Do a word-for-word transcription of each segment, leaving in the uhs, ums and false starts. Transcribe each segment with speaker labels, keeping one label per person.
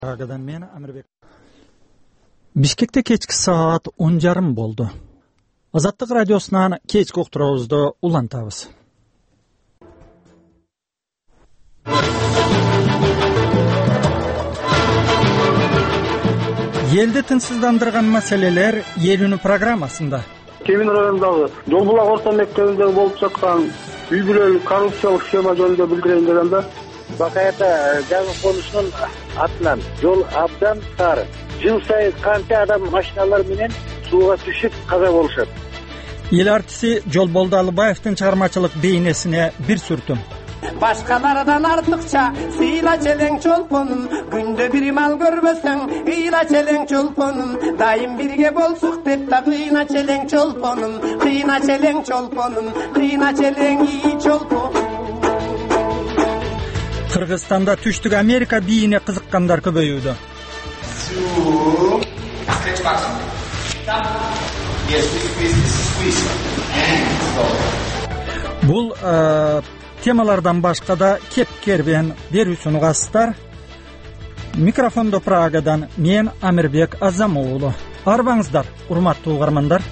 Speaker 1: Agadan men Amirbek. Bishkekte kechki soat o'n yarim bo'ldi. Azatlık radyosundan kechki uqtirabizda ulantamiz. Елді тынсыздандырған мәселелер елүнү программасында.
Speaker 2: Кемин районундагы Жолбулак орто мектебинде болуп жаткан үй бүлөлүк коррупциялык схема жөнүндө билдирейин деген да.
Speaker 3: Бакаята жаңы конусунун атынан жол абдан тар. Жыл сайын канча адам машиналар менен сууга түшүп каза болушат.
Speaker 1: Эл артиси Жолболду Алыбаевдин чыгармачылык бейнесине бир сүртүм.
Speaker 4: Başkalardan artıkça sıyla çelen çolponum, günde bir mal görmesen ıyla çelen çolponum, daim birge bolsuk dep da kıyına çelen çolponum, kıyına çelen çolponum, kıyına çelen iyi çolponum.
Speaker 1: Kırgızstanda түштүк Америка бийине кызыккандар көбөйүүдө. Бул темалардан башка да кепкербен берүүсүн угасыздар. Микрофондо Прагадан мен Амирбек Азамуулу. Арбаңыздар, урматтуу угармандар.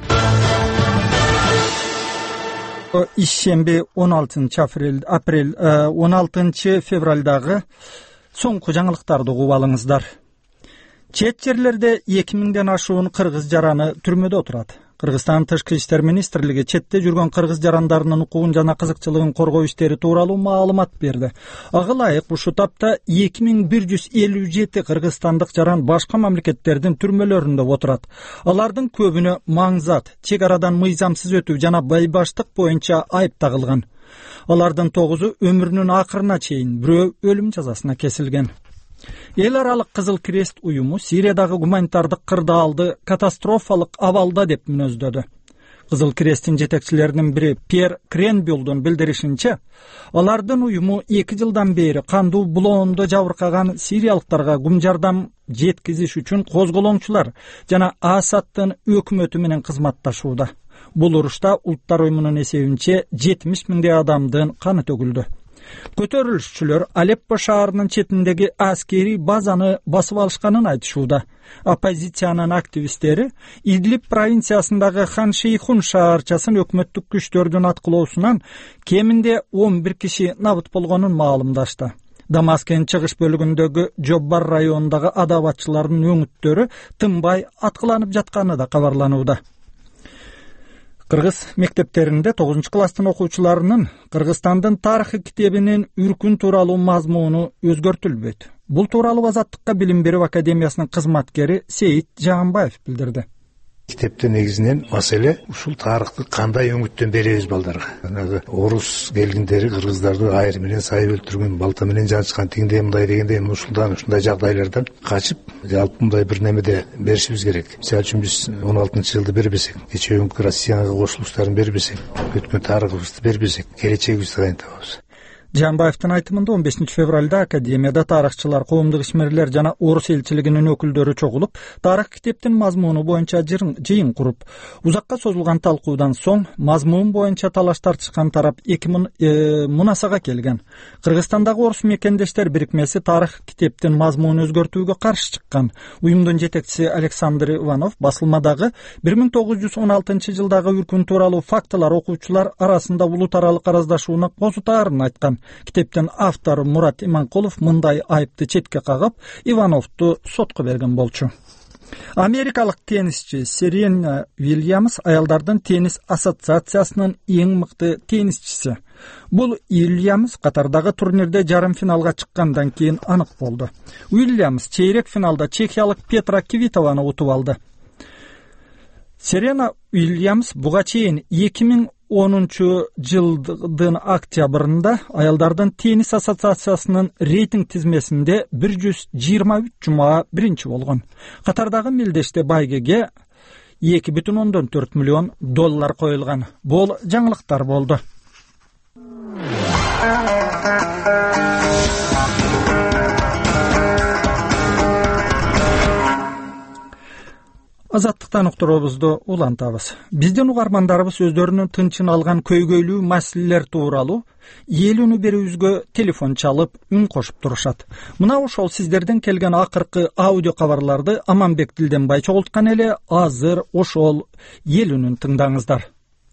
Speaker 1: Ишемби он алтынчы апрель он алтынчы февралдагы соңку жаңылыктарды угуп алыңыздар. Чет жерлерде эки миңден ашуун кыргыз жараны түрмөдө отурат. Кыргызстан Тышкы иштер министрлиги четте жүргөн кыргыз жарандарынын укугун жана кызыкчылыгын коргоо иштери тууралуу маалымат берди. Ага ылайык ушул тапта эки миң бир жүз элүү жети кыргызстандык жаран башка мамлекеттердин түрмөлөрүндө отурат. Алардын көбүнө маңзат, чек арадан мыйзамсыз өтүү жана байбаштык боюнча айып тагылган. Алардын тогузу өмүрүнүн акырына чейин, бирөө өлүм жазасына кесилген. Эл аралык Кызыл Крест уюму Сириядагы гуманитардык кырдаалды катастрофалык абалда деп мүнөздөдү. Кызыл Кресттин жетекчилеринин бири Пьер Кренбюлдун билдиришинче, алардын уюму эки жылдан бери кандуу булоондо жабыркаган сириялыктарга гум жардам жеткизиш үчүн козголоңчулар жана Асадтын өкмөтү менен кызматташууда. Бул урушта Улуттар уюмунун эсебинче жетимиш миңдей адамдын каны төгүлдү. Көтөрүлүшчүлөр Алеппо шаарынын четиндеги аскери базаны басып алышканын айтышууда. Оппозициянын активисттери Идлиб провинциясындагы Хан Шейхун шаарчасын өкмөттүк күчтөрдүн аткылоосунан кеминде он бир киши набыт болгонун маалымдашты. Дамаскенин чыгыш бөлүгүндөгү Жоббар районундагы адабатчылардын өңүттөрү тынбай аткыланып жатканы да кабарланууда. Кыргыз мектептеринде тогузунчу класстын окуучуларынын Кыргызстандын тарыхы китебинин үркүн тууралуу мазмуну өзгөртүлбөйт. Бул тууралуу Азаттыкка билим берүү академиясынын кызматкери Сейит Жаганбаев билдирди.
Speaker 5: Китепте негизинен маселе ушул тарыхты кандай өңүттөн беребиз балдарга. Жанагы орус келгиндери кыргыздарды айыр менен сайып өлтүргөн, балта менен жанчкан, тиңдей мындай дегендей ушундан ушундай жагдайлардан качып, жалпы мындай бир немеде беришибиз керек. Мисалы үчүн биз он алтынчы жылды бербесек, кечеүгүнкү Россияга кошулуштарын бербесек, өткөн тарыхыбызды бербесек, келечегибизди кайын табабыз.
Speaker 1: Жаганбаевдин айтымында он бешинчи февралда академияда тарыхчылар, коомдук ишмерлер жана орус элчилигинин өкүлдөрү чогулуп, тарых китептин мазмуну боюнча жыйын куруп, узакка созулган талкуудан соң мазмун боюнча талаш тартышкан тарап эки мунасага келген. Кыргызстандагы орус мекендештер бирикмеси тарых китептин мазмунун өзгөртүүгө каршы чыккан. Уюмдун жетекчиси Александр Иванов басылмадагы бир миң тогуз жүз он алтынчы жылдагы үркүн тууралуу фактылар окуучулар арасында улут аралык араздашууну козутаарын айткан. Китептин автору Мурат Иманкулов мындай айыпты четке кагып, Ивановду сотко берген болчу. Америкалык теннисчи Серена Уильямс аялдардын теннис ассоциациясынын эң мыкты теннисчиси. Бул Уильямс Катардагы турнирде жарым финалга чыккандан кийин анык болду. Уильямс чейрек финалда чехиялык Петра Квитованы утуп алды. Серена Уильямс буга чейин эки миң онунчу жылдын октябрында аялдардын теннис ассоциациясынын рейтинг тизмесинде бир жүз жыйырма үч жума биринчи болгон. Катардагы мелдеште байгеге эки бүтүн ондон төрт миллион доллар коюлган. Бул жаңылыктар болду. Азаттыктан уктуруубузду улантабыз. Биздин угармандарыбыз өздөрүнүн тынчын алган көйгөйлүү маселелер тууралуу эл үнү берүүбүзгө телефон чалып үн кошуп турушат. Мына ошол сиздерден келген акыркы аудио кабарларды Аманбек Дилденбай чогулткан эле. Азыр ошол эл үнүн тыңдаңыздар.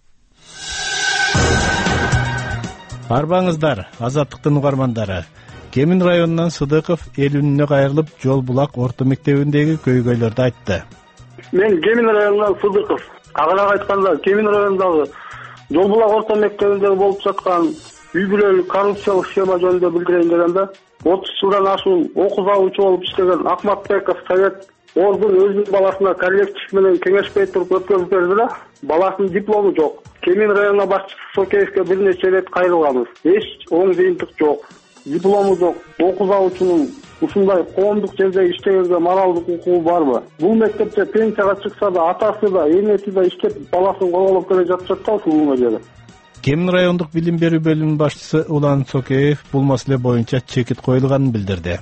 Speaker 6: Арбаңыздар, Азаттыктын угармандары. Кемин районунан Сыдыков эл үнүнө кайрылып, Жол булак орто мектебиндеги көйгөйлөрдү айтты.
Speaker 2: Мен Кемин районунан Сыдыков. Агыраак айтканда, Кемин районундагы Жол булак орто мектебинде болуп жаткан үй бүлөлүк коррупциялык схема жөнүндө билдирейин дегенде, отуз жылдан ашуун окуу завучу болуп иштеген Акматбеков Совет Ордун өзүнүн баласына коллектив менен кеңешпей туруп өткөрүп берди да, баласынын диплому жок. Кемин районуна башчысы Сокеевке бир нече рет кайрылганбыз. Эч оң жыйынтык жок. Диплому жок. Окуу завучунун ушундай коомдук жерде иштегенге моралдык укугу барбы? Бул мектепте пенсияга чыкса да, атасы да, энеси да иштеп баласын коголоп келе жатышат да ушул жерде.
Speaker 6: Кемин райондук билим берүү бөлүмүнүн башчысы Улан Сокеев бул маселе боюнча чекит коюлганын билдирди.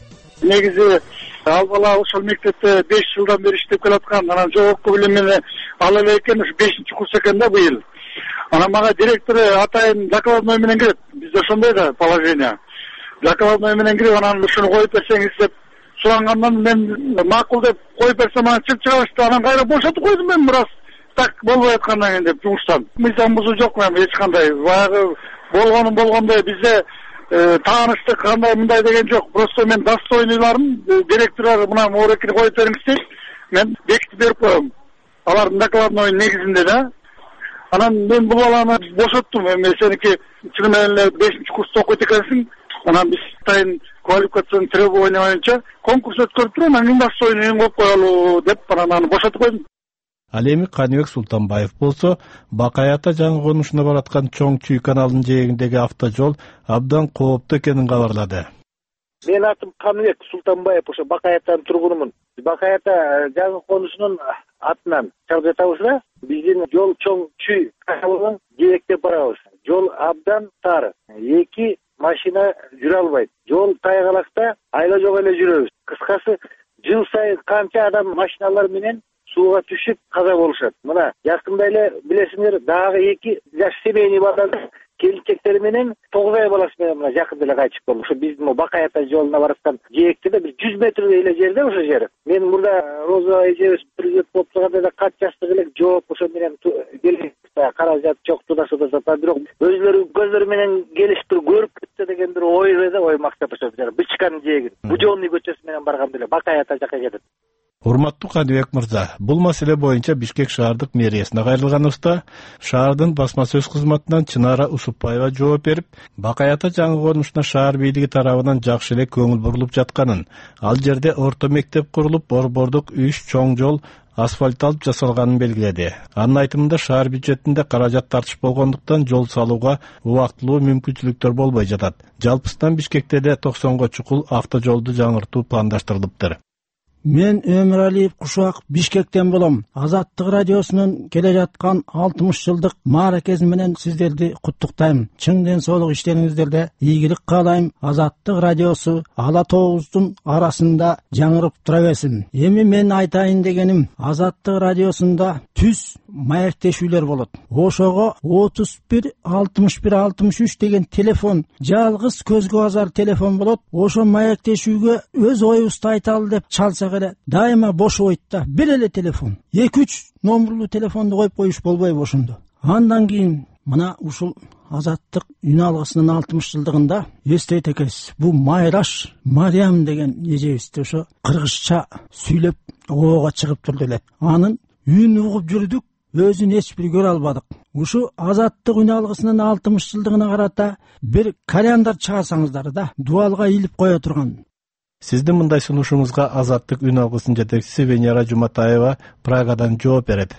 Speaker 3: Негизи ал бала ошол мектепте беш жылдан бери иштеп келаткан. Анан жогорку билимини ала эле экен, ушу бешинчи курс экен да быйыл. Анан мага директору атайын докладной менен кирип, бизде ошондой да положение. Докладной менен кирип, анан ушуну коюп берсеңиз деп сурангандан мен макул деп коюп берсем, анан чыгып чыгышты. Анан кайра бошотуп койдум мен бираз так болбой аткандан кийин деп жумуштан. Мыйзам бузуу жок мен эч кандай. Баягы болгонун болгондой бизде тааныштык кандай мындай деген жок. Просто мен достойныйларын директорлор мына морекини коюп бериңиз дейт. Мен бекитип берип коем. Алардын докладной негизинде да. Анан мен бул баланы бошоттум. Эми сеники чын менен эле бешинчи курста окуйт экенсиң. Анан биз атайын квалификациянын требования боюнча конкурс өткөрүп туруп, анан достойный коюп коелу деп анан аны бошотуп койдум.
Speaker 6: Ал эми Каныбек Султанбаев болсо, Бакай ата жаңы конушуна бараткан Чоң Чүй каналынын жээгиндеги автожол абдан кооптуу экенин кабарлады.
Speaker 3: Мен атым Каныбек Султанбаев, ошо Бакай атанын тургунумун. Бакай ата жаңы конушунун атынан чыгып жатабыз да. Биздин жол Чоң Чүй каналынан жээктеп барабыз. Жол абдан тар. Эки машина жүрө албайт. Жол тайгалакта айла жок эле жүрөбүз. Кыскасы, жыл сайын канча адам машиналар менен сууга түшүп каза болушат. Мына жакында эле билесиңер, дагы эки жаш семейный балдар келинчектери менен тогуз ай баласы менен мына жакында эле кайтышып болду. Ошо биздин Бакай ата жолуна бараткан жээкте да бир жүз метрдей эле жерде ошо жер. Мен мурда Роза эжебиз президент болуп турганда да кат жаздык эле жооп ошо менен келип каражат жок туда суда сата, бирок өзлөрү көздөрү менен келип туруп көрүп кетсе деген бир ой эле да, ой максат ошо Бычканын жээгин. Будённый көчөсү менен барганда эле Бакай ата жака кетет.
Speaker 6: Урматтуу Каныбек мырза, бул маселе боюнча Бишкек шаардык мэриясына кайрылганыбызда шаардын басма сөз кызматынан Чынара Усупбаева жооп берип, Бакай ата жаңы конушуна шаар бийлиги тарабынан жакшы эле көңүл бурулуп жатканын, ал жерде орто мектеп курулуп, борбордук үч чоң жол асфальтталып жасалганын белгиледи. Анын айтымында шаар бюджетинде каражат тартыш болгондуктан жол салууга убактылуу мүмкүнчүлүктөр болбой жатат. Жалпысынан Бишкекте де токсонго чукул автожолду жаңыртуу пландаштырылыптыр.
Speaker 7: Мен Өмүралиев Кушак Бишкектен болом. Азаттык радиосунун келе жаткан алтымыш жылдык мааракеси менен сиздерди куттуктайм. Чың ден соолук иштериңиздерде ийгилик каалайм. Азаттык радиосу ала тоғуздун арасында жаңырып тура берсин. Эми мен айтайын дегеним, Азаттык радиосунда түз маектешүүлөр болот. Ошого отуз бир алтымыш бир алтымыш үч деген телефон, жалгыз көзгө азар телефон болот. Ошо маектешүүгө өз оюбузду айталы деп чалсак эле дайыма бошобойт да. Бир эле телефон. эки үч номерлуу телефонду коюп коюш болбойбу ошондо. Андан кийин мына ушул Азаттык үн алгысынын алтымыш жылдыгында эстейт экенбиз. Бу Майраш Мариям деген эжебизди ошо кыргызча сүйлөп оого чыгып турду эле. Анын үнүн угуп жүрдүк, өзүн эч бир көрө албадык. Ушу Азаттык үн алгысынын алтымыш жылдыгына карата бир календар чыгарсаңыздар да, дуалга илип кое турган.
Speaker 6: Сиздин мындай сунушуңузга Азаттык үн алгысынын жетекчиси Венера Жуматаева Прагадан жооп берет.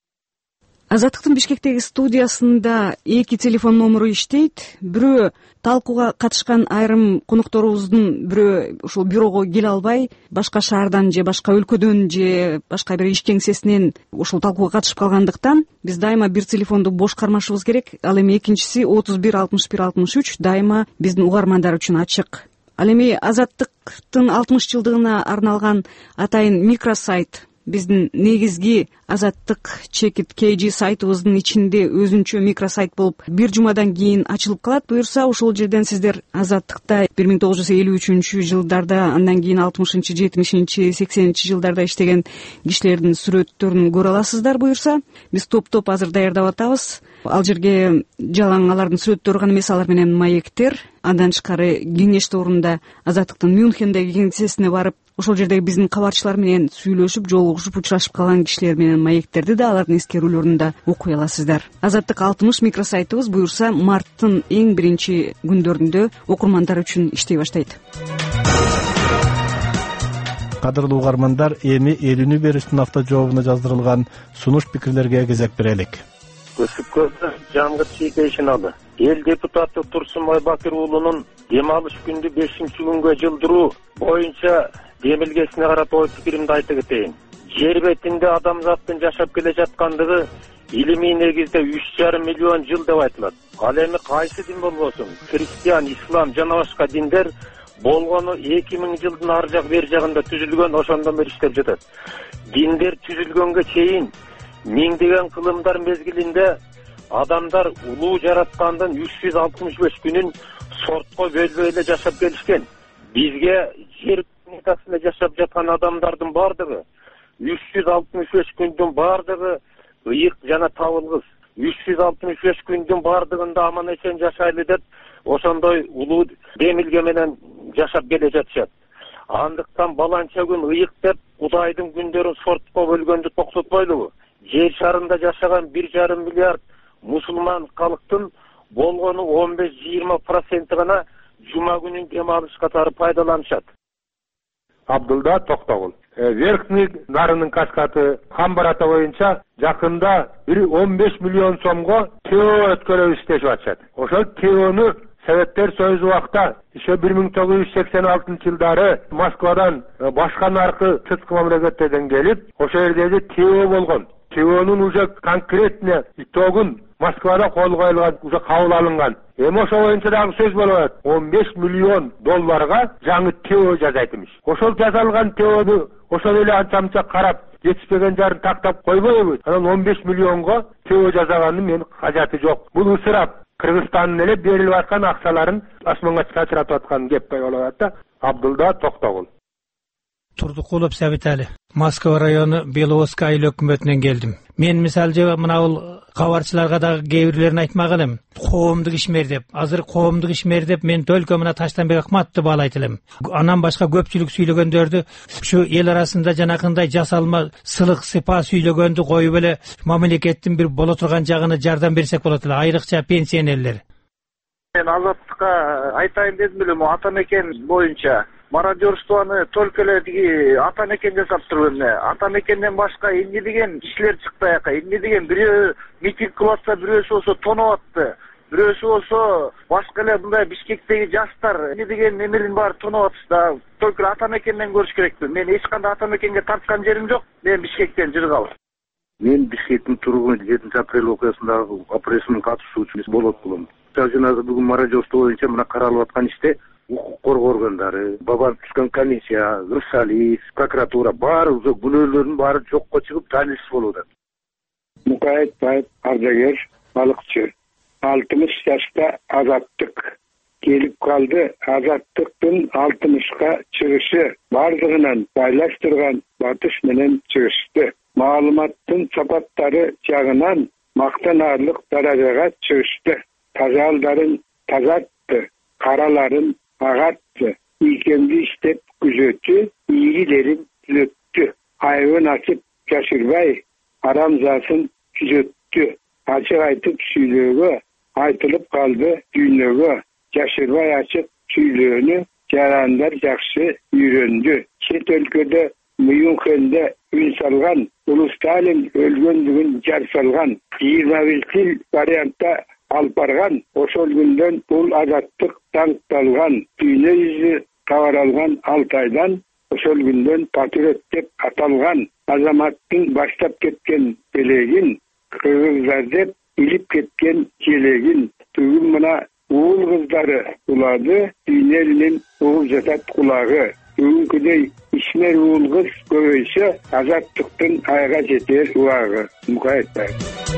Speaker 8: Азаттыктын Бишкектеги студиясында эки телефон номеру иштейт. Бирөө талкууга катышкан айрым конокторубуздун бирөө ушул бюрого келе албай, башка шаардан же башка өлкөдөн же башка бир иш кеңсесинен ушул талкууга катышып калгандыктан биз дайыма бир телефонду бош кармашыбыз керек. Ал эми экинчиси отуз бир алтымыш бир алтымыш үч дайыма биздин угармандар үчүн ачык. Ал эми Азаттыктын алтымыш жылдыгына арналган атайын микросайт биздин негизги Азаттык чекит кей жи сайтыбыздын ичинде өзүнчө микросайт болуп бир жумадан кийин ачылып калат. Буюрса ошол жерден сиздер Азаттыкта бир миң тогуз жүз элүү үчүнчү жылдарда, андан кийин алтымышынчы жетимишинчи сексенинчи жылдарда иштеген кишилердин сүрөттөрүн көрө аласыздар. Буюрса биз топ-топ азыр даярдап атабыз. Ал жерге жалаң алардын сүрөттөрү гана эмес, алар менен маектер. Андан тышкары кеңеш турунда Азаттыктын Мюнхендеги кеңсесине барып, ошол жердеги биздин кабарчылар менен сүйлөшүп, жолугушуп, учурашып калган кишилер менен маектерди да, алардын эскерүүлөрүн да окуй аласыздар. Азаттык алтымыш микросайтыбыз буюрса марттын эң биринчи күндөрүндө окурмандар үчүн иштей баштайт.
Speaker 6: Кадырлуу угармандар, эми элүүнү берүүчүнүн автожообуна жаздырылган сунуш пикирлерге кезек берелик.
Speaker 9: Көсүпкөздө Жангыр Чийкейшин алы. Эл депутаты Турсунбай Бакир уулунун дем алыш күндү бешинчи күнгө жылдыруу боюнча демилгесине карап ой пикиримди айта кетейин. Жер бетинде адамзаттын жашап келе жаткандыгы илимий негизде үч жарым миллион жыл деп айтылат. Ал эми кайсы дин болбосун, христиан, ислам жана башка диндер болгону эки миң жылдын ар жак бери жагында түзүлгөн, ошондон бери иштеп жатат. Диндер түзүлгөнгө чейин миңдеген кылымдар мезгилинде адамдар улуу жараткандын үч жүз алтымыш беш күнүн сортко бөлбөй эле жашап келишкен. Бизге жер планетасында жашап жаткан адамдардын бардыгы үч жүз алтымыш беш күндүн бардыгы ыйык жана табылгыс. үч жүз алтымыш беш күндүн бардыгында аман эсен жашайлы деп ошондой улуу демилге менен жашап келе жатышат. Андыктан баланча күн ыйык деп Кудайдын күндөрүн сортко бөлгөндү токтотпойлубу? Жер шарында жашаган бир жарым миллиард мусулман калктын болгону он беш жыйырма проценти гана жума күнүн дем алыш катары пайдаланышат.
Speaker 10: Абдулда Токтогул. Верхний нарынын каскаты Камбарата боюнча жакында бир он беш миллион сомго ТО өткөрүп иштешип атышат. Ошол ТОну Советтер Союзу убакта еще бир миң тогуз жүз сексен алтынчы жылдары Москвадан башка наркы сырткы мамлекеттерден келип, ошол жерде ТО болгон. ТОнун уже конкретно итогун Москвада кол коюлган, уже кабыл алынган. Эми ошо боюнча дагы сөз болуп атат. он беш миллион долларга жаңы ТО жазайтымыш. Ошол жазылган ТОну ошол эле анча-мынча карап, жетишпеген жарын тактап койбойбуз. Анан он беш миллионго ТО жазаганын мен кажаты жок. Бул ысырап. Кыргызстандын эле берилип аткан акчаларын асманга чачыратып аткан кеп болуп атат. Абдулда Токтогул.
Speaker 11: Турдукулов Сабитали. Москва району Беловодский айыл өкмөтүнөн келдим. Мен мисалжы мына бул кабарчыларга дагы кээ бирлерин айтмак элем. Коомдук ишмер деп. Азыр коомдук ишмер деп мен только мына Таштанбек Акматовду баалайт элем. Анан башка көпчүлүк сүйлөгөндөрдү ушу эл арасында жанакындай жасалма сылык сыпа сүйлөгөндү коюп эле мамлекеттин бир боло турган жагына жардам берсек болот эле, айрыкча пенсионерлер.
Speaker 3: Мен Азаттыкка айтайын дедим эле, ата мекен боюнча мародерствону только эле тиги ата мекен жасап туруп эмне. Ата мекенден башка эмне деген кишилер чыкты аяка. Эмне деген бирөө митинг кылып атса, бирөөсү болсо тоноп атты. Бирөөсү болсо башка эле мындай Бишкектеги жаштар эмне деген немерин баары тоноп атышты. Только ата мекенден көрүш керекпи. Мен эч кандай ата мекенге тарткан жерим жок. Мен Бишкектен жыргал.
Speaker 12: Мен Бишкектин тургуну жетинчи апрель окуясындагы операциянын катышуучусу болот болом. Жанагы бүгүн мародерство боюнча мына каралып аткан иште укук коргоо органдары, бабан түшкөн комиссия, Рысалиев, прокуратура баары уже күнөөлөрдүн баары жокко чыгып таанилишип болуп атат.
Speaker 13: Мукаев Байып ардагер, балыкчы. алтымыш жашта Азаттык келип калды. Азаттыктын алтымышка чыгышы бардыгынан байлаштырган батыш менен чыгышты. Маалыматтын сапаттары жагынан мактанаарлык даражага чыгышты. Тазалдарын тазартты, караларын агартты, ийкемди иштеп күзөттү, ийгилерин түзөттү. Айыбын ачып жашырбай, арамзасын түзөттү. Ачык айтып сүйлөөгө, айтылып калды дүйнөгө. Жашырбай ачык сүйлөөнү жарандар жакшы үйрөндү. Чет өлкөдө Мюнхенде үн салган, улуу Сталин өлгөндүгүн жар салган. жыйырма бир тил вариантта алып барган. Ошол күндөн бул азаттык таңкталган. Дүйнө жүзү кабаралган Алтайдан ошол күндөн патриот деп аталган. Азаматтын баштап кеткен белегин, кыргыздар деп илип кеткен желегин. Бүгүн мына уул кыздары улады, дүйнө элинин угуп жатат кулагы. бүгүнкүдөй ишмер уул кыз көбөйсө азаттыктын айга жетер убагы. Мукаетбаев.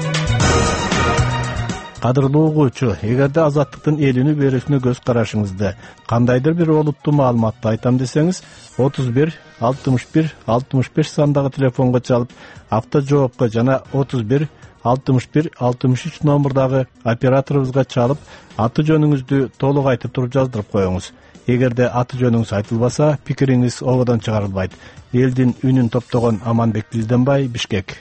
Speaker 6: Кадырлуу угуучу, эгерде азаттыктын элүүнү берүүсүнө көз карашыңызды кандайдыр бир олуттуу маалыматты айтам десеңиз, отуз бир алтымыш бир алтымыш беш сандагы телефонго чалып, автожоопко жана отуз бир алтымыш бир алтымыш үч номурдагы операторубузга чалып, аты жөнүңүздү толук айтып туруп жаздырып коюңуз. Эгерде аты жөнүңүз айтылбаса, пикириңиз ободон чыгарылбайт. Элдин үнүн топтогон Аманбек Билденбай, Бишкек.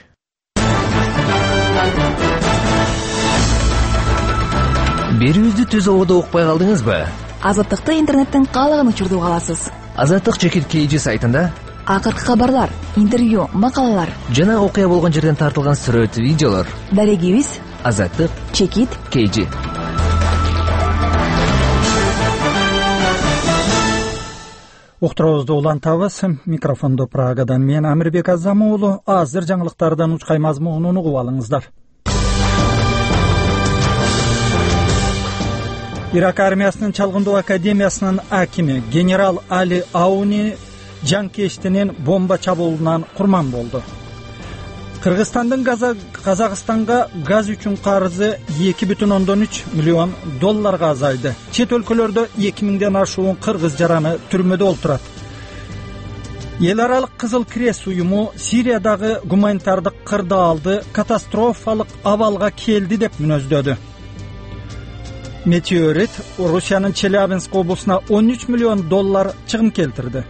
Speaker 14: Берүүбүздү түз ободо укпай калдыңызбы?
Speaker 15: Азаттыкты интернеттен каалаган учурда уга аласыз.
Speaker 14: Азаттык чекит кей джи сайтында
Speaker 15: акыркы кабарлар, интервью, макалалар
Speaker 14: жана окуя болгон жерден тартылган сүрөт, видеолор.
Speaker 15: Дарегибиз
Speaker 14: Азаттык
Speaker 15: чекит
Speaker 14: кей джи.
Speaker 1: Уктуруубузду улантабыз. Микрофондо Прагадан мен Амирбек Азам уулу. Азыр жаңылыктардан учкай мазмунун угуп алыңыздар. Ирак армиясынын Чалгындоо академиясынын акими генерал Али Ауни жанкештинин бомба чабуулунан курман болду. Кыргызстандын Казакстанга газ үчүн карызы эки бүтүн ондон үч миллион долларга азайды. Чет өлкөлөрдө эки миңден ашуун кыргыз жараны түрмөдө олтурат. Эл аралык Кызыл Крест уюму Сириядагы гуманитардык кырдаалды катастрофалык абалга келди деп мүнөздөдү. Метеорит Русиянын Челябинск облусуна он үч миллион доллар чыгым келтирди.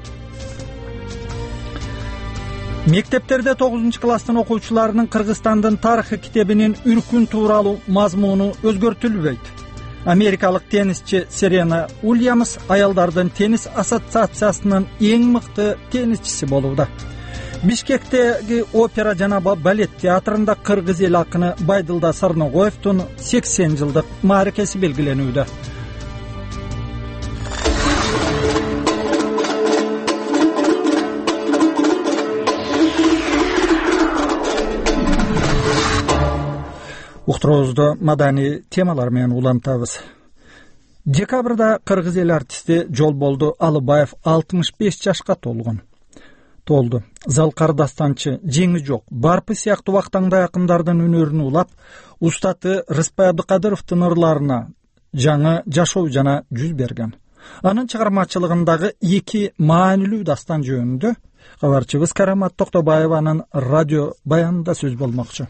Speaker 1: Мектептерде тогузунчу класстын окуучуларынын Кыргызстандын тарыхы китебинин үркүн тууралуу мазмуну өзгөртүлбөйт. Америкалык теннисчи Серена Уильямс аялдардын теннис ассоциациясынын эң мыкты теннисчиси болууда. Бишкектеги опера жана балет театрында кыргыз эл акыны Байдылда Сарногоевдун сексен жылдык мааракеси белгиленүүдө. Уктуруубузду маданий темалар менен улантабыз. Декабрда кыргыз эл артисти Жолболду Алыбаев алтымыш беш жашка толгон. Толду. Залкар дастанчы, жеңи жок, барпы сыяктуу вактаңдай акындардын өнөрүн улап, устаты Рыспай Абдыкадыровдун ырларына жаңы жашоо жана жүз берген. Анын чыгармачылыгындагы эки маанилүү дастан жөнүндө кабарчыбыз Карамат Токтобаеванын радио баянында сөз болмокчу.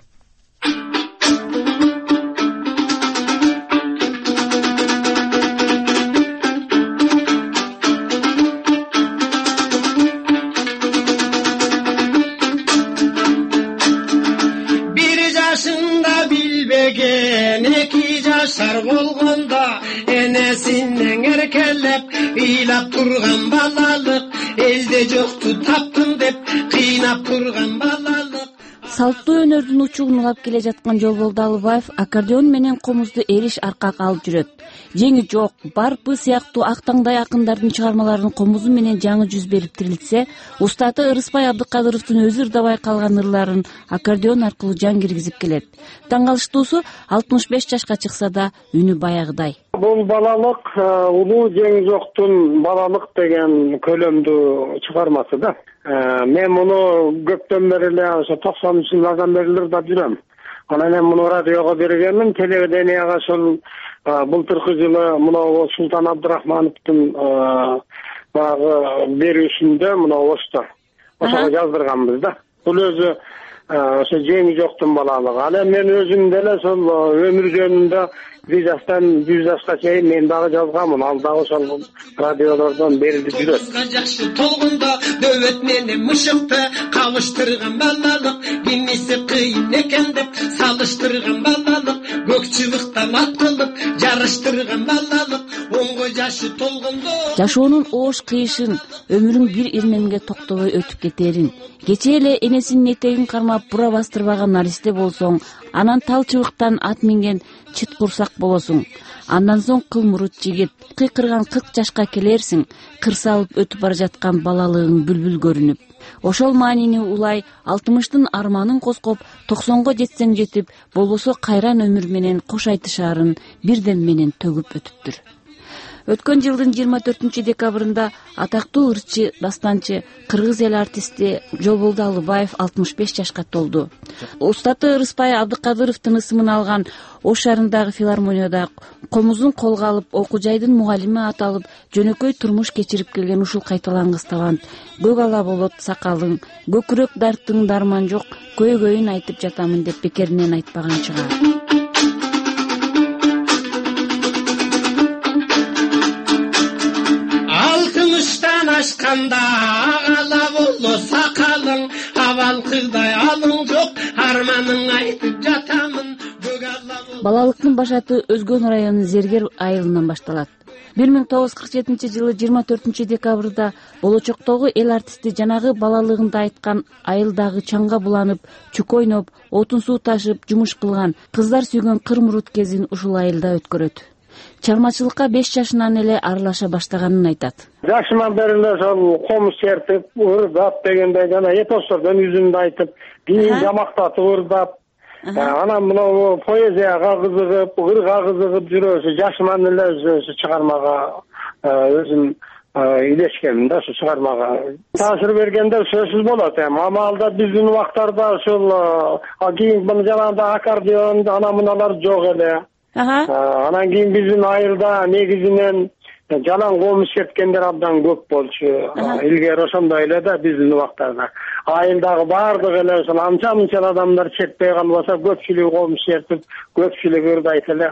Speaker 4: Жашар болгондо энесинен эркелеп ыйлап турган балалык, элде жокту таптым деп кыйнап турган балалык.
Speaker 16: Салттуу өнөрдүн учугун улап келе жаткан Жолболду Алыбаев аккордеон менен комузду эриш аркак алып жүрөт. Жеңи жок, барпы сыяктуу актаңдай акындардын чыгармаларын комузу менен жаңы жүз берип тирилтсе, устаты Рыспай Абдыкадыровдун өзү ырдабай калган ырларын аккордеон аркылуу жан киргизип келет. Таң калыштуусу алтымыш беш жашка чыкса да үнү баягыдай.
Speaker 2: Бул балалык улуу жеңи жоктун балалык деген көлөмдүү чыгармасы да. Мен муну көптөн бери эле ошо токсонунчу жылдардан бери ырдап жүрөм. Анан мен муну радиого бергенмин, телевиденияга ошол былтыркы жылы мына Султан Абдырахмановдун багы берүүсүндө мына ошто ошого жаздырганбыз да. Бул өзү ошо жеңи жоктун балалыгы. Ал эми мен өзүм деле ошол өмүр жөнүндө бир жаштан жүз жашка чейин мен дагы жазганмын. Ал дагы ошол радиолордон берилип жүрөт.
Speaker 4: Жакшы толгондо дөбөт менен мышыкты кабыштырган балалык, кимиси кыйын экен деп салыштырган балалык, көк чыбыктан ат кылып жарыштырган балалык, онго жашы толгондо
Speaker 16: жашоонун оош кыйышын, өмүрүң бир ирменге токтобой өтүп кетерин, кечээ эле энесинин этегин кармап бура бастырбаган наристе болсоң, анан тал чыбыктан ат минген чыт курсак болосуң. Андан соң кыл мурут жигит, кыйкырган кырк жашка келерсиң, кыр салып өтүп бара жаткан балалыгың бүлбүл көрүнүп. Ошол маанини улай алтымыштын арманын коскоп, токсонго жетсең жетип, болбосо кайран өмүр менен кош айтышаарын бирдем менен төгүп өтүптүр. өткөн жылдын жыйырма төртүнчү декабрында атактуу ырчы, дастанчы, кыргыз эл артисти Жолболду Алыбаев алтымыш беш жашка толду. Устаты Ырыспай Абдыкадыровдун ысымын алган Ош шаарындагы филармонияда комузун колго алып, окуу жайдын мугалими аталып, жөнөкөй турмуш кечирип келген ушул кайталангыс талант көк ала болот сакалың, көкүрөк дарттың дарман жок, көйгөйүн айтып жатамын деп бекеринен айтпаган чыгар.
Speaker 4: Алтымыштан ашканда ала боло сакалың, абалкыдай алың жок, арманың айтып жатамын.
Speaker 16: Балалыктын башаты Өзгөн районунун Зергер айылынан башталат. бир миң тогуз жүз кырк жетинчи жылы жыйырма төртүнчү декабрда болочоктогу эл артисти жанагы балалыгында айткан айылдагы чаңга буланып, чүк ойноп, отун суу ташып, жумуш кылган, кыздар сүйгөн кыр-мурут кезин ушул айылда өткөрөт. Чармачылыкка беш жашынан эле аралаша баштаганын айтат.
Speaker 2: Жашынан бери эле ошол комуз чертип, ырдап дегендей жана эпостордон үзүндү айтып, кийин жамактатып ырдап, анан мына поэзияга кызыгып, ырга кызыгып жүрөсү жашынан эле ошо чыгармага өзүм илешкенмин да, ошо чыгармага таасир бергенде сөзсүз болот. Эми амалда биздин убактарда ушул кийин жанагындай аккордеон анан мыналар жок эле. Анан кийин биздин айылда негизинен жалаң комуз черткендер абдан көп болчу. Илгери ошондой эле да биздин убактарда. Айылдагы баардык эле ошол анча-мынча адамдар чертпей калбаса, көпчүлүгү комуз чертип, көпчүлүгү ырдайт эле.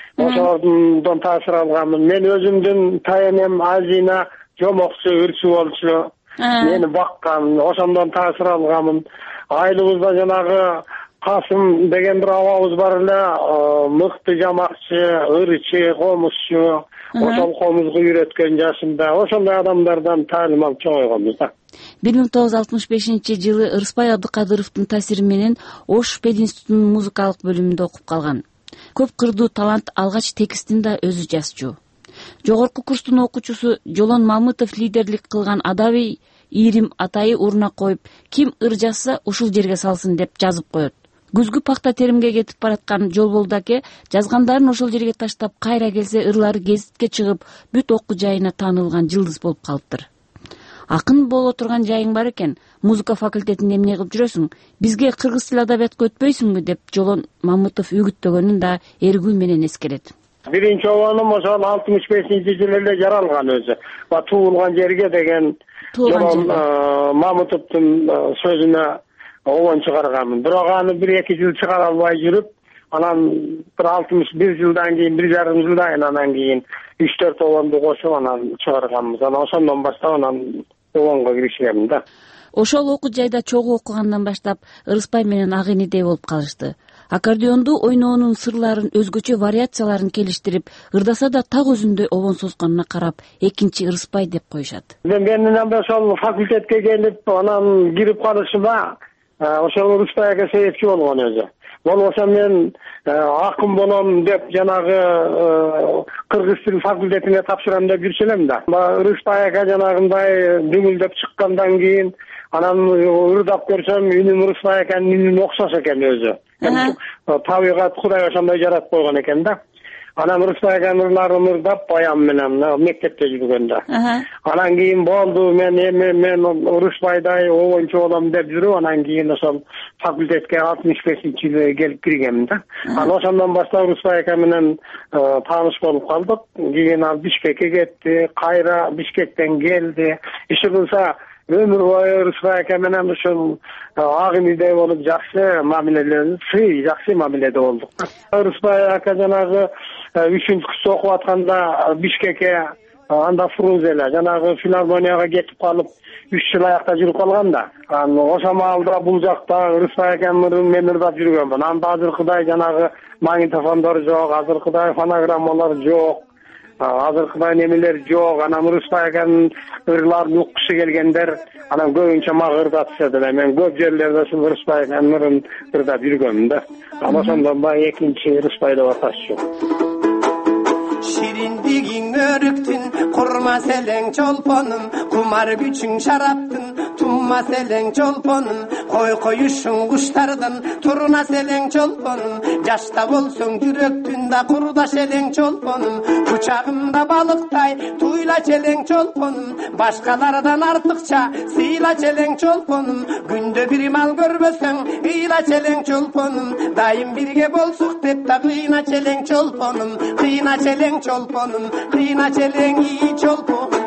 Speaker 2: Ошондон таасир алганмын. Мен өзүмдүн тайенем Азина жомокчу, ырчы болчу. Мени баккан, ошондон таасир алганмын. Айылыбызда жанагы Касым деген бир абабыз бар эле, мыкты жамакчы, ырчы, комузчу. Ошол комузду үйрөткөн жашында ошондой адамдардан таалим алып чоңойгонбуз да.
Speaker 16: бир миң тогуз жүз алтымыш бешинчи жылы Ырыспай Абдыкадыровдун таасири менен Ош пединститутунун музыкалык бөлүмүндө окуп калган. Көп кырдуу талант, алгач текстин да өзү жазчу. Жогорку курстун окуучусу Жолон Мамытов лидерлик кылган адабий ийрим атайы уруна коюп, ким ыр жазса ушул жерге салсын деп жазып коет. Күзгү пакта теримге кетип бараткан Жолболду аке жазгандарын ошол жерге таштап, кайра келсе ырлары гезитке чыгып, бүт окуу жайына таанылган жылдыз болуп калыптыр. Акын боло турган жайың бар экен, музыка факультетинде эмне кылып жүрөсүң? Бизге кыргыз тил адабиятка өтпөйсүңбү деп Жолон Мамытов үгүттөгөнүн да эргүү менен эскерет.
Speaker 2: Биринчи обоном ошол алтымыш бешинчи жылы эле жаралган өзү. Ба туулган жерге деген Жолон Мамытовдун сөзүнө обон чыгарганмын. Бирок аны бир эки жыл чыгара албай жүрүп, анан бир алтымыш бир жылдан кийин, бир жарым жылдан кийин анан кийин үч төрт обонду кошуп анан чыгарганбыз. Анан ошондон баштап анан обонго киришкенмин да.
Speaker 16: Ошол окуу жайда чогуу окугандан баштап Ырыспай менен ак инидей болуп калышты. Аккордеонду ойноонун сырларын, өзгөчө вариацияларын келиштирип, ырдаса да так өзүндөй обон сосконуна карап, экинчи Ырыспай деп коюшат.
Speaker 2: Мен ошол факультетке келип, анан кирип калышыма ошол Ырыспай аке себепчи болгон өзү. Болбосо мен акын болом деп жанагы кыргыз тил факультетине тапшырам деп жүрчү элем да. Ырыспай аке жанагындай дүңүлдөп чыккандан кийин анан ырдап көрсөм, үнүм Ырыспай акенин үнүнө окшош экен өзү. Табигат Кудай ошондой жаратып койгон экен да. Анан Ырыспай акенин ырларын ырдап баян менен мектепте жүргөндө. Анан кийин болду, мен эми мен Ырыспайдай обончу болом деп жүрүп, анан кийин ошол факультетке алтымыш бешинчи жылы келип киргенмин да. Анан ошондон баштап Ырыспай аке менен тааныш болуп калдык. Кийин ал Бишкекке кетти, кайра Бишкектен келди. Иши кылса өмүр бою Ырыспай аке менен ушул ак инидей болуп жакшы мамилелер, сый жакшы мамиледе болдук. Ырыспай аке жанагы үчүнчү курста окуп атканда Бишкекке анда Фрунзеле жанагы филармонияга кетип калып үч жыл аякта жүрүп калган да. Анан ошол маалда бул жакта Ырыспай акенин ырын мен ырдап жүргөнмүн. Анда азыркыдай жанагы магнитофондор жок, азыркыдай фонограммалар жок. Азыркыдай немелер жок. Анан Ырыспай акенин ырларын уккушу келгендер анан көбүнчө мага ырдатышат эле. Мен көп жерлерде ушул Ырыспай акенин ырын ырдап жүргөнмүн да. Анан ошондон баягы экинчи Ырыспай деп аташчу.
Speaker 4: Şirindигиң өрүктүн, курмас элең чолпонум, кумар күчүң шараптын, туммас элең чолпонум, кой коюшуң куштардын туруна селең чолпонум, жашта болсоң жүрөктүн да курдаш элең чолпонум, кучагымда балыктай туйла челең чолпонум, башкалардан артыкча сыйла челең чолпонум, күндө бир мал көрбөсөң ыйла челең чолпонум, дайым бирге болсук деп да кыйна челең чолпонум, кыйна челең чолпонум, кыйна челең ий чолпонум.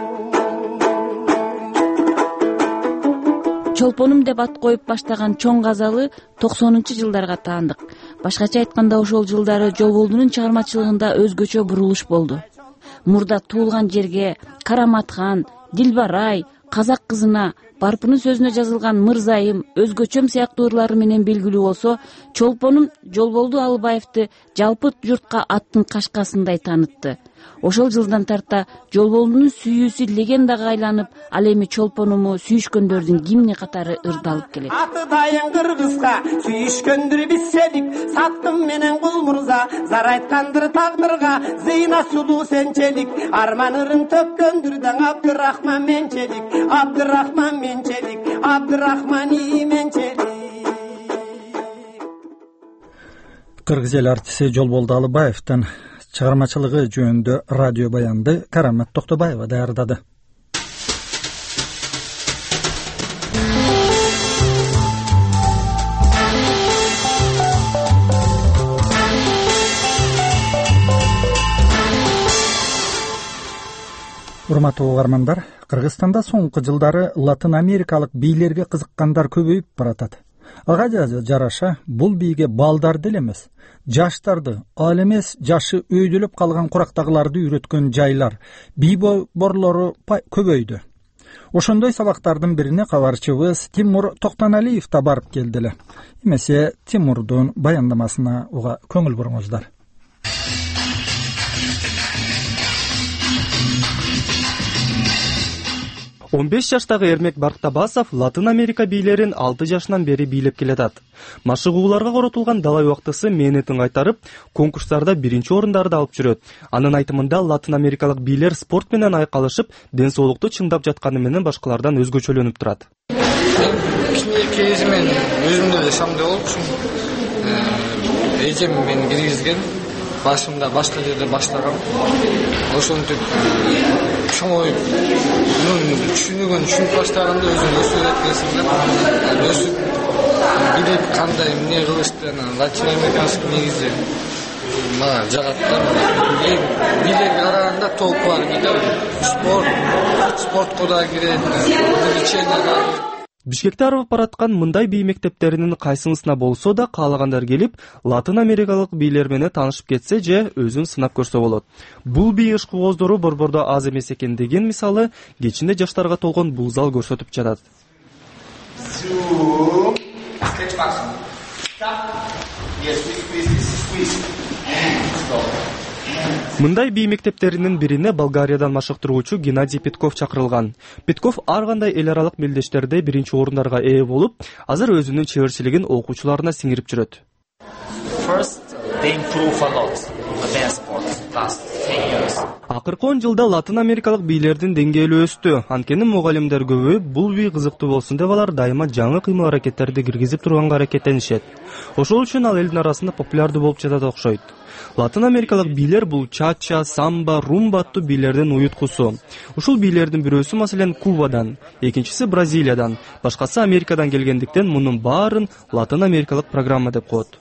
Speaker 16: Чолпонум деп ат коюп баштаган чоң казалы токсонунчу жылдарга таандык. Башкача айтканда ошол жылдары Жолболдунун чыгармачылыгында өзгөчө бурулуш болду. Мурда туулган жерге, Караматхан, Дилбарай, Казак кызына, Барпынын сөзүнө жазылган Мырзайым, өзгөчөм сыяктуу ырлары менен белгилүү болсо, Чолпонум Жолболду Алыбаевди жалпы журтка аттын кашкасындай таанытты. Ошол жылдан тарта Жолболдунун сүйүүсү легендага айланып, ал эми Чолпонуму сүйүшкөндөрдүн гимни катары ырдалып келет.
Speaker 4: Аты дайын кыргызга сүйүшкөндүр бисселик, саттым менен кул мырза, зар айткандыр тагдырга, зыйна сулуу сенчелик, арман ырын төккөндүр да Абдырахман менчелик, Абдырахман менчелик, Абдырахман ий менчелик.
Speaker 1: Кыргыз эл артиси Жолболду Алыбаевдин чыгармачылыгы жөнүндө радио баянды Карамат Токтобаева даярдады. Урматтуу угармандар, Кыргызстанда соңку жылдары Латын Америкалык бийлерге кызыккандар көбөйүп баратат. Ага жараша бул бийге балдарды эле эмес, жаштарды, ал эмес жашы өйдөлөп калган курактагыларды үйрөткөн жайлар, бий борлору көбөйдү. Ошондой сабактардын бирине кабарчыбыз Тимур Токтоналиев да барып келди эле. Эмесе Тимурдун баяндамасына уга көңүл буруңуздар.
Speaker 17: он беш жаштагы Эрмек Барктабасов Латын Америка бийлерин алты жашынан бери бийлеп келатат. Машыгууларга коротулган далай убактысы мээнетин кайтарып, конкурстарда биринчи орундарды алып жүрөт. Анын айтымында Латын Америкалык бийлер спорт менен айкалышып, ден соолукту чыңдап жатканы менен башкалардан өзгөчөлөнүп турат.
Speaker 18: Кичине кезимен өзүмдө да шамды болчумун. Эжем мени киргизген, башымда башка жерде баштагам. Ошентип чоңоюп, мунун түшүнүгүн түшүнүп баштаганда өзүм өсүп кеткенсиң да, өсүп билип кандай эмне кылышты, Латин Американский негизи мага жагат да. Бийлерге караганда толук биде спорт, спортко да кирет, увлечение.
Speaker 17: Бишкекте арып бараткан мындай бий мектептеринин кайсынысына болсо да каалагандар келип, Латын Америкалык бийлер менен таанышып кетсе же өзүн сынап көрсө болот. Бул бий ышкыбоздору борбордо аз эмес экен деген мисалы кечинде жаштарга толгон бул зал көрсөтүп жатат. Мындай бий мектептеринин бирине Болгариядан машыктыруучу Геннадий Петков чакырылган. Петков ар кандай эл аралык мелдештерде биринчи орундарга ээ болуп, азыр өзүнүн чеберчилигин окуучуларына сиңирип жүрөт. Акыркы он жылда Латын Америкалык бийлердин деңгээли өстү. Анткени мугалимдер көбөйүп, бул бий кызыктуу болсун деп алар дайыма жаңы кыймыл аракеттерди киргизип турганга аракеттенишет. Ошол үчүн ал элдин арасында популярдуу болуп жатат окшойт. Латын Америкалык бийлер бул чача, самба, румба аттуу бийлердин уюткусу. Ушул бийлердин бирөөсү маселен Кубадан, экинчиси Бразилиядан, башкасы Америкадан келгендиктен мунун баарын Латын Америкалык программа деп коет.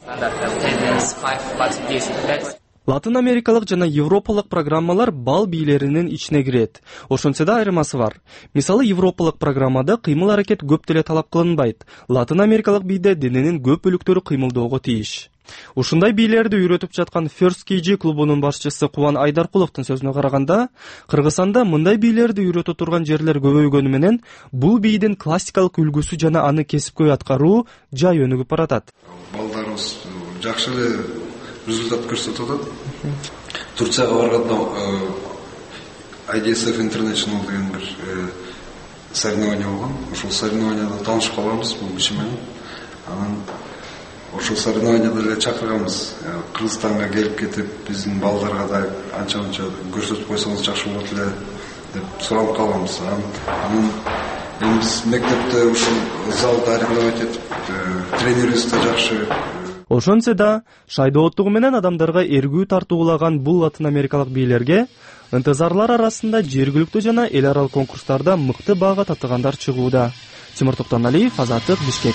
Speaker 17: Латын Америкалык жана Европалык программалар бал бийлеринин ичине кирет. Ошончо да айырмасы бар. Мисалы, Европалык программада кыймыл аракет көп деле талап кылынбайт. Латын Америкалык бийде дененин көп бөлүктөрү кыймылдөөгө тийиш. Ушундай бийлерди үйрөтүп жаткан First кей джи клубунун башчысы Кубан Айдаркуловдун сөзүнө караганда, Кыргызстанда мындай бийлерди үйрөтө турган жерлер көбөйгөнү менен бул бийдин классикалык үлгүсү жана аны кесипкөй аткаруу жай өнүгүп баратат.
Speaker 19: Балдарыбыз жакшы эле результат көрсөтүп атат. Турцияга барганда ай ди эс эф International деген бир соревнование болгон. Ошол соревнованияда таанышып калганбыз бул киши менен. Анан ошол соревнованияда эле чакырганбыз. Кыргызстанга келип кетип, биздин балдарга да анча-мынча көрсөтүп койсоңуз жакшы болот эле деп сурап калганбыз. Анан эми биз мектепте ушул залды арендовать этип, тренерибиз да жакшы.
Speaker 17: Ошончо да шайдооттугу менен адамдарга эргүү тартуулаган бул латын америкалык бийлерге ынтызарлар арасында жергиликтүү жана эл аралык конкурстарда мыкты баага татыгандар чыгууда. Тимур Токтоналиев, Азаттык, Бишкек.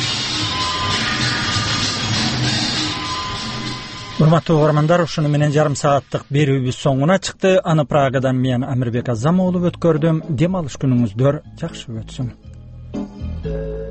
Speaker 1: Урматтуу угармандар, ушуну менен жарым сааттык берүүбүз соңуна чыкты. Аны Прагадан мен Амирбек Азамоğlu өткөрдүм. Дем алыш күнүңүздөр жакшы өтсүн.